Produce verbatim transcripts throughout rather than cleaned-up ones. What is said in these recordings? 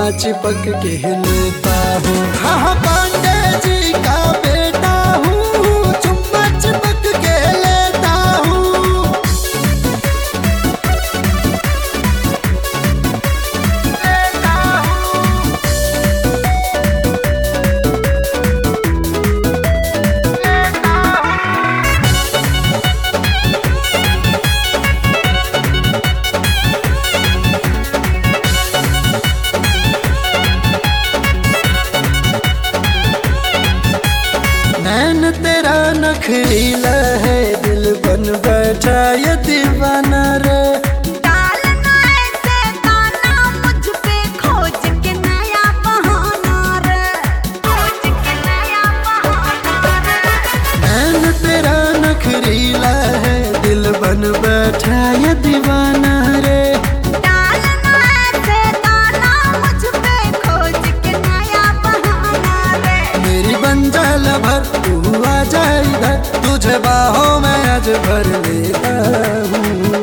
चुम्मा चिपक के लेता हूँ। हाँ पांडे जी का बेटा हूँ, चुम्मा चिपक के लेता हूँ। नैन तेरा नखरीला है, दिल बन बैठा ये दीवाना रे। डालना ऐसे गाना मुझ पे, खोज के नया बहाना रे, खोज के नया बहाना रे। नैन तेरा नखरीला है, दिल बन बैठा ये दीवाना रे। डालना ऐसे गाना मुझ पे, खोज के नया बहाना रे। मेरी बंजाल भर तू आ जा इधर, तुझे बाहों में आज भर लेता हूँ।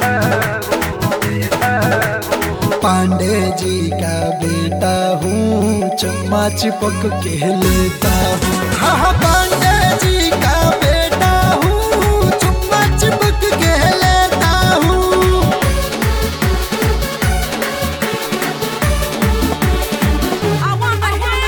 पांडे जी का बेटा हूँ, चुम्मा चिपक के लेता हूँ। हाँ पांडे जी का बेटा हूँ, चुम्मा चिपक के लेता हूँ। I wanna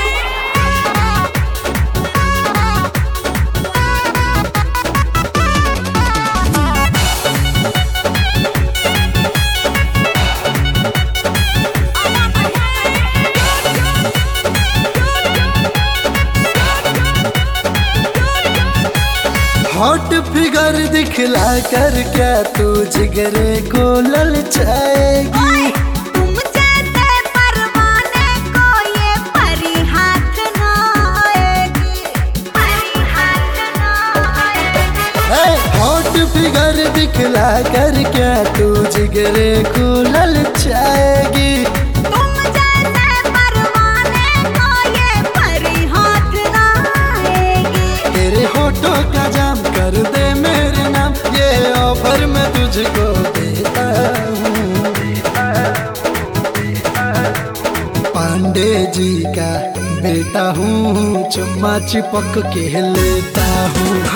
हॉट फिगर दिखला कर क्या तू जिगरे को ललचाएगी। तुम जैसे परवाने को ये परी हाथ ना आएगी, परी हाथ ना आएगी। हॉट फिगर दिखला कर क्या तू जिगरे को ललचाएगी। तुम जैसे परवाने को ये परी हाथ ना आएगी। तेरे होठों का जाम कर दे मेरे नाम, ये ऑफर मैं तुझको देता हूँ। पांडे जी का बेटा हूँ, चुम्मा चिपक के लेता हूँ।